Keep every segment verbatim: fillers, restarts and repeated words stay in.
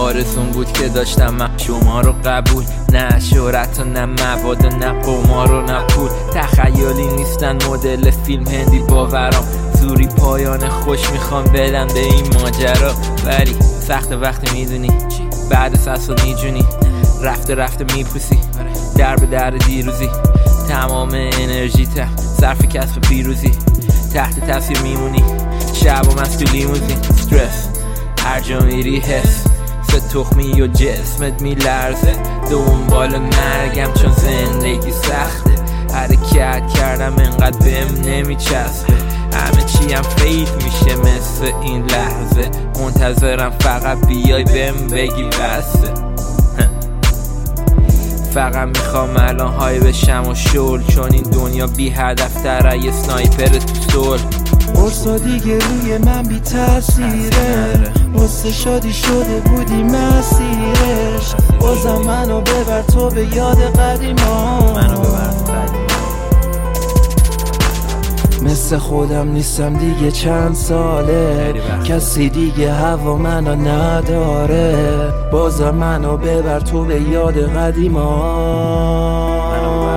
آرزون بود که داشتم من شما رو قبول، نه شهرت و نه مواد و نه قمار و نه پول. تخیلی نیستن مدل فیلم هندی باورام، زوری پایان خوش میخوام بدم به این ماجرا. ولی سخت وقتی میدونی بعد سسا میجونی، رفته رفته میپوسی در به در دیروزی، تمام انرژی ته صرف کسب پیروزی، تحت تاثیر میمونی شب و مست تو لیموزین. استرس هر جا میری حس سه تخمی و جسمت میلرزه، دنبال مرگم چون زندگی سخته، حرکت کردم انقدر بهم نمیچسبه، همه چیم فید میشه مثل این لحظه، منتظرم فقط بیای بهم بگی بسه. فقط میخوام الان های بشم و شل، چون این دنیا بی هدف تره یه سنایپر تو سول. قرصا دیگه روی من بی تاثیره، واسه شادی شده بودی مسیرش، بازم منو ببر تو به یاد قدیما، منو ببر مثل خودم نیستم دیگه چند ساله، کسی دیگه هوا منو نداره، بازم منو ببر تو به یاد قدیما.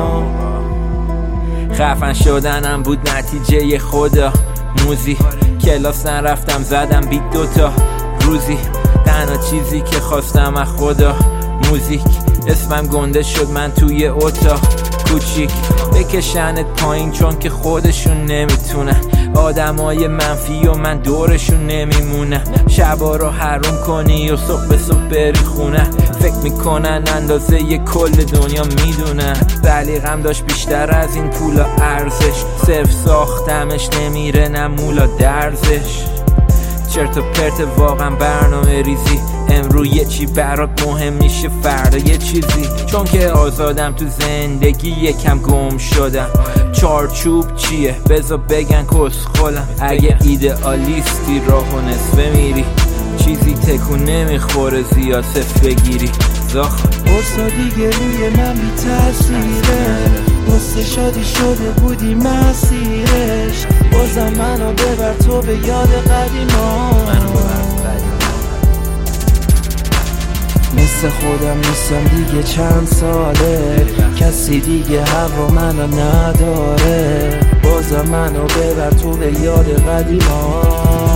خفن شدنم بود نتیجه خدا موزی، کلاس نرفتم زدم بیت دوتا روزی، تنها چیزی که خواستم از خدا موزیک، اسمم گنده شد من توی اتاق کوچیک، بکشنت پایین چون که خودشون نمیتونن، آدمای منفی و من دورشون نمیمونم، شبا رو حروم کنی و صبح به صبح بری خونه، فکر میکنن اندازه ی کل دنیا میدونن، ولی غم داشت بیشتر از این پولا ارزش، صرف ساختمش نمیره نه مولا درزش، چرت و پرت واقعا برنامه ریزی، امرو یه چی برات مهم میشه فردا یه چیزی، چون که آزادم تو زندگی یکم گم شدم، چارچوب چیه بذار بگن کس خولم، اگه ایدئالیستی راهو نصفه میری، چیزی تکون نمیخوره زیاد صف بگیری زاخ. قرصا دیگه روی من بی تاثیره، واسه شادی شده بودی مسیرش، بازم منو ببر تو به یاد قدیما، منو ببر مثل خودم نیستم دیگه چند ساله، کسی دیگه هوا منو نداره، بازم منو ببر تو به یاد قدیما.